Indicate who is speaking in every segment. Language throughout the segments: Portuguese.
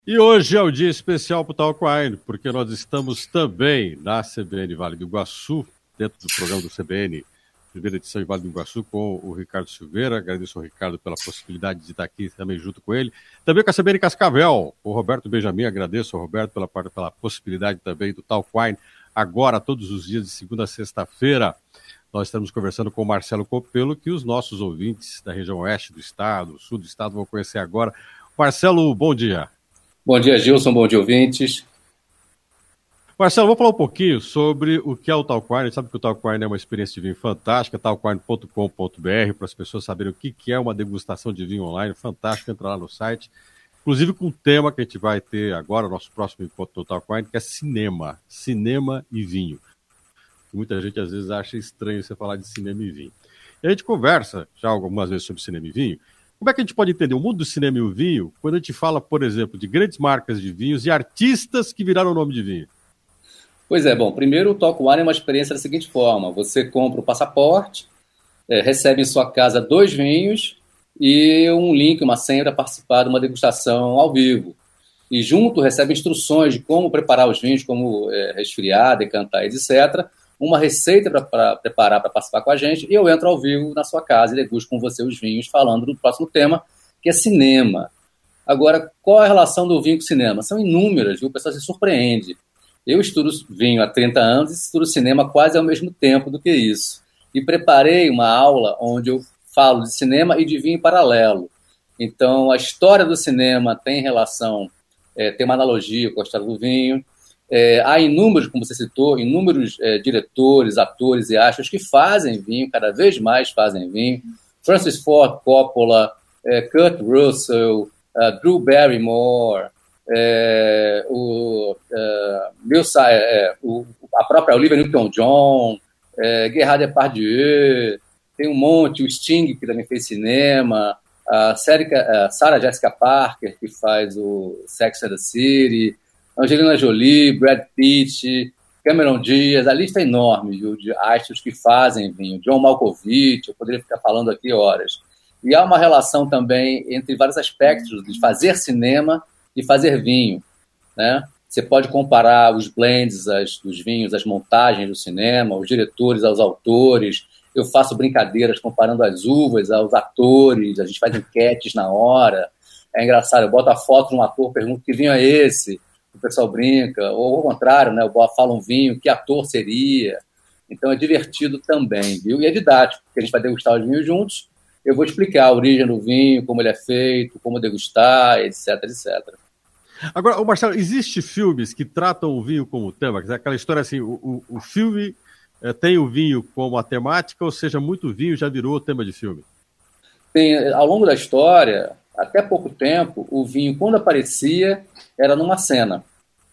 Speaker 1: E hoje é o dia especial para o Talk Wine, porque nós estamos também na CBN Vale do Iguaçu, dentro do programa do CBN, primeira edição em Vale do Iguaçu, com o Ricardo Silveira. Agradeço ao Ricardo pela possibilidade de estar aqui também junto com ele. Também com a CBN Cascavel, o Roberto Benjamin. Agradeço ao Roberto pela possibilidade também do Talk Wine, agora todos os dias de segunda a sexta-feira. Nós estamos conversando com o Marcelo Copelo, que os nossos ouvintes da região oeste do estado, sul do estado, vão conhecer agora. Marcelo, bom dia.
Speaker 2: Bom dia, Gilson. Bom dia, ouvintes.
Speaker 1: Marcelo, vou falar um pouquinho sobre o que é o Talk Wine. Sabe que o Talk Wine é uma experiência de vinho fantástica, talkwine.com.br, para as pessoas saberem o que é uma degustação de vinho online. Fantástico, entra lá no site. Inclusive com o tema que a gente vai ter agora, nosso próximo encontro do Talk Wine, que é cinema e vinho. Muita gente às vezes acha estranho você falar de cinema e vinho. E a gente conversa já algumas vezes sobre cinema e vinho. Como é que a gente pode entender o mundo do cinema e o vinho quando a gente fala, por exemplo, de grandes marcas de vinhos e artistas que viraram nome de vinho?
Speaker 2: Pois é, bom, primeiro o Talk Wine é uma experiência da seguinte forma: você compra o passaporte, recebe em sua casa 2 vinhos e um link, uma senha para participar de uma degustação ao vivo. E junto recebe instruções de como preparar os vinhos, como resfriar, decantar, etc., uma receita para preparar, para participar com a gente, e eu entro ao vivo na sua casa e degusto com você os vinhos, falando do próximo tema, que é cinema. Agora, qual é a relação do vinho com o cinema? São inúmeras, viu? O pessoal se surpreende. Eu estudo vinho há 30 anos e estudo cinema quase ao mesmo tempo do que isso. E preparei uma aula onde eu falo de cinema e de vinho em paralelo. Então, a história do cinema tem relação, tem uma analogia com a história do vinho. Há inúmeros, como você citou, inúmeros diretores, atores e astros que fazem vinho, cada vez mais fazem vinho. Francis Ford Coppola, Kurt Russell, Drew Barrymore, a própria Olivia Newton-John, Gerard Depardieu, tem um monte, o Sting, que também fez cinema, a Sarah Jessica Parker, que faz o Sex and the City, Angelina Jolie, Brad Pitt, Cameron Diaz, a lista é enorme, viu, de astros que fazem vinho. John Malkovich, eu poderia ficar falando aqui horas. E há uma relação também entre vários aspectos de fazer cinema e fazer vinho, né? Você pode comparar os blends dos vinhos, as montagens do cinema, os diretores aos autores. Eu faço brincadeiras comparando as uvas aos atores, a gente faz enquetes na hora. É engraçado, eu boto a foto de um ator, pergunto que vinho é esse, o pessoal brinca, ou ao contrário, né? Eu falo um vinho, que ator seria. Então é divertido também, viu? E é didático, porque a gente vai degustar os vinhos juntos, eu vou explicar a origem do vinho, como ele é feito, como degustar, etc, etc.
Speaker 1: Agora, Marcelo, existem filmes que tratam o vinho como tema? Aquela história assim, o filme tem o vinho como a temática, ou seja, muito vinho já virou tema de filme?
Speaker 2: Ao longo da história, até pouco tempo, o vinho, quando aparecia, era numa cena.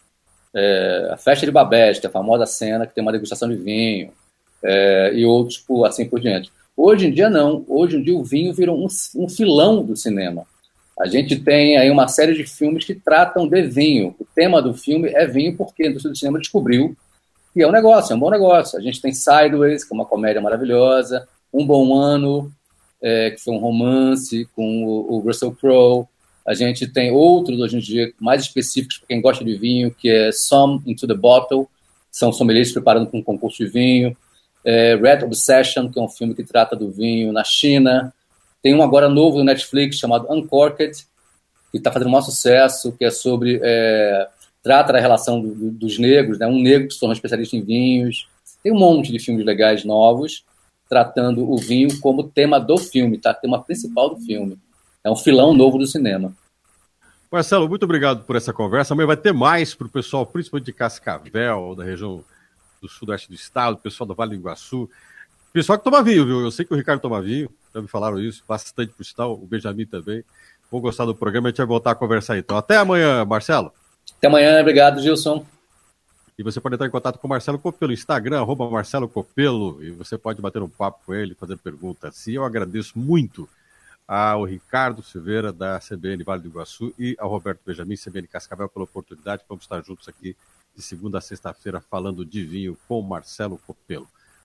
Speaker 2: A Festa de Babette, a famosa cena que tem uma degustação de vinho, e outros assim por diante. Hoje em dia, não. Hoje em dia, o vinho virou um filão do cinema. A gente tem aí uma série de filmes que tratam de vinho. O tema do filme é vinho porque a indústria do cinema descobriu que é um negócio, é um bom negócio. A gente tem Sideways, que é uma comédia maravilhosa, Um Bom Ano, que foi um romance com o Russell Crowe. A gente tem outros, hoje em dia, mais específicos para quem gosta de vinho, que é Some Into the Bottle, são sommeliers preparando para um concurso de vinho. Red Obsession, que é um filme que trata do vinho na China. Tem um agora novo no Netflix chamado Uncorked, que está fazendo um maior sucesso, que é sobre... trata da relação dos negros, né? Um negro que se torna especialista em vinhos. Tem um monte de filmes legais novos tratando o vinho como tema do filme, tá? Tema principal do filme. É um filão novo do cinema.
Speaker 1: Marcelo, muito obrigado por essa conversa. Amanhã vai ter mais para o pessoal, principalmente de Cascavel, da região do sudoeste do estado, o pessoal do Vale do Iguaçu. Pessoal que toma vinho, viu? Eu sei que o Ricardo toma vinho, já me falaram isso, bastante por sinal, o Benjamin também. Vou gostar do programa, a gente vai voltar a conversar então. Até amanhã, Marcelo.
Speaker 2: Até amanhã, obrigado, Gilson.
Speaker 1: E você pode entrar em contato com o Marcelo Copelo, Instagram, @Marcelo Copelo, e você pode bater um papo com ele, fazer perguntas. E eu agradeço muito ao Ricardo Silveira, da CBN Vale do Iguaçu, e ao Roberto Benjamin, CBN Cascavel, pela oportunidade. Vamos estar juntos aqui de segunda a sexta-feira falando de vinho com o Marcelo Copelo.